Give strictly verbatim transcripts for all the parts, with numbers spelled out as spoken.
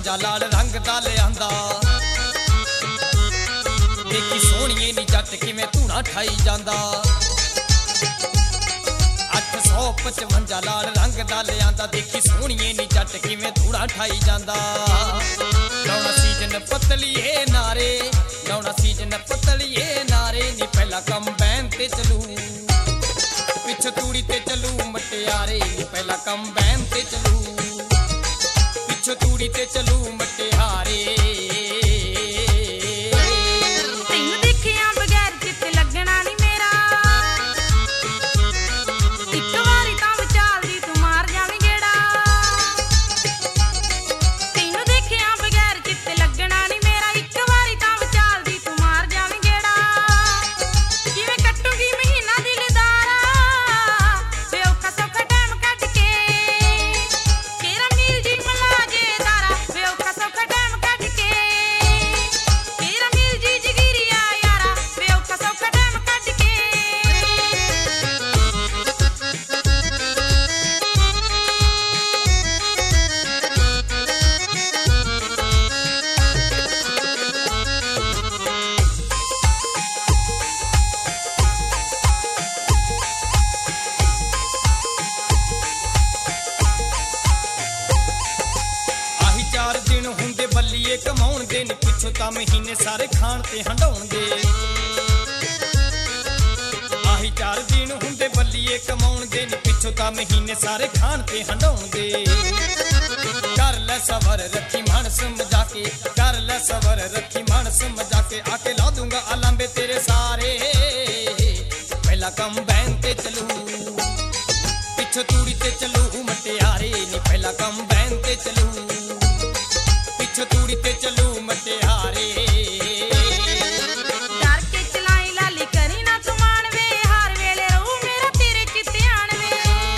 मंजा लाल रंग दा लियांदा। देखी सोहणीए नी जट किवें धूना ठाई जांदा। अठ सौ पचवंजा लाल रंग दा लियांदा। देखी सोहणीए नी जट किवें धूना ठाई जांदा। लाउणा सीजन पतलीए नारे, लाउणा सीजन पतलीए नारे नी पहला कंबाइन ते चलू, पिछ तूड़ी ते चलू मटियारे नी पहला कंबाइन ते चलू, पिछ तूड़ी ते चलू मटियारे। कमाउण दे नी पिछों तां महीने सारे खाण ते हंडाउण दे। आही चार दिन हुंदे बल्लीए कमाउण दे नी पिछों तां महीने सारे खाण ते हंडाउण दे। कर ले सबर रखी मन समझा के, कर ले सबर रखी मन समझा के, आके ला दूंगा अलांबे तेरे सारे। पहला कंबाइन ते चलू, पिछों तूड़ी ते चलू मटियारे नी पहला कंबाइन ते चलू, पिछ तूड़ी ते चलू मटियारे। डर के चलाई लाली करी ना तू मानवे, हर वेले रहू मेरा तेरे चित्ते आणवे।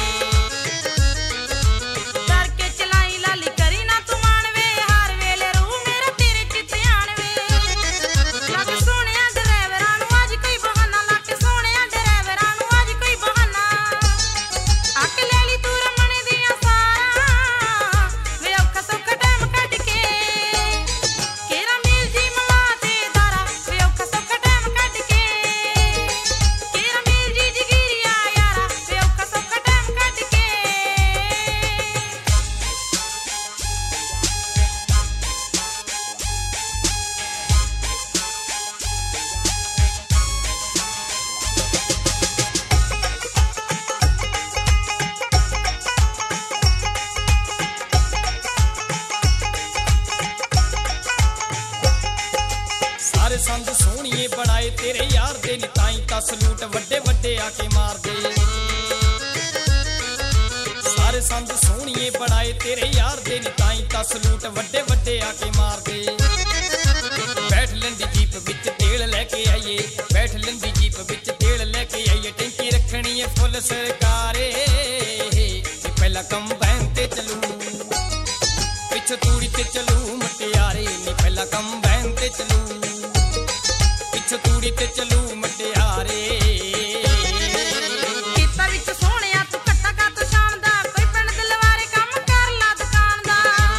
डर के चलाई लाली करी ना तू मानवे, हर वेले रहू मेरा तेरे चित्ते आणवे। लग सोहणिया ड्राइवरां नूं अज कोई बहाना, लग सोहणिया ड्राइवरां नूं अज कोई बहाना। अक ले ली तू रमण दियां सारां, वे औखा सौखा टाइम कढ के। सारे संद सोहणीए बनाए तेरे यार दे नी ताई तां सलूट वड्डे वड्डे आके मार दे। सारे संद सोहणीए बनाए तेरे यार दे नी ताई तां सलूट वड्डे वड्डे आके मार दे। बैठ लंदी जीप विच तेल लेके आइए, बैठ लंदी जीप विच तेल लेके आइए, टैंकी रखनी है फुल सरकारे। पहला कंबाइन ते चलू, पिछ तूड़ी ते चलू मटियारे नी पहला कंबाइन ते चलू, पिछ तूड़ी ते चलू मटियारे। खेतां विच सोहणिया तू कट्टा का तू शाम दा, कोई पिंड दिलवारे काम कर ला दुकान दा।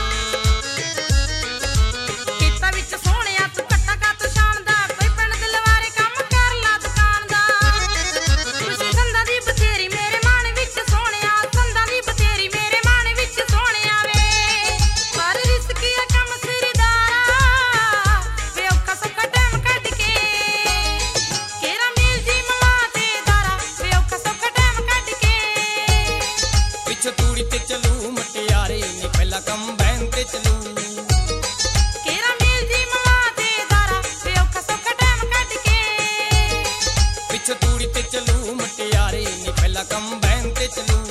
खेतां विच सोहणिया तू कट्टा का तू शाम दा, कोई पिंड दिलवारे काम कर ला दुकान दा। खुशी संदां दी बथेरी मेरे मन विच सोहणिया, संदां दी बथेरी मेरे मन विच सोहणिया वे। पर रिस्की आ कम सिरदारा, वे औखा सौखा टाइम कढ के। केरा मिल जी मवा ते दारा, वे औखा सौखा टाइम कढ के। पिछ तूड़ी ते चलू मटियारे नी पहला कंबाइन ते चलू, केरा मिल जी मवा ते दारा, वे औखा सौखा टाइम कढ के। पिछ तूड़ी ते चलू मटियारे नी पहला कंबाइन ते चलू।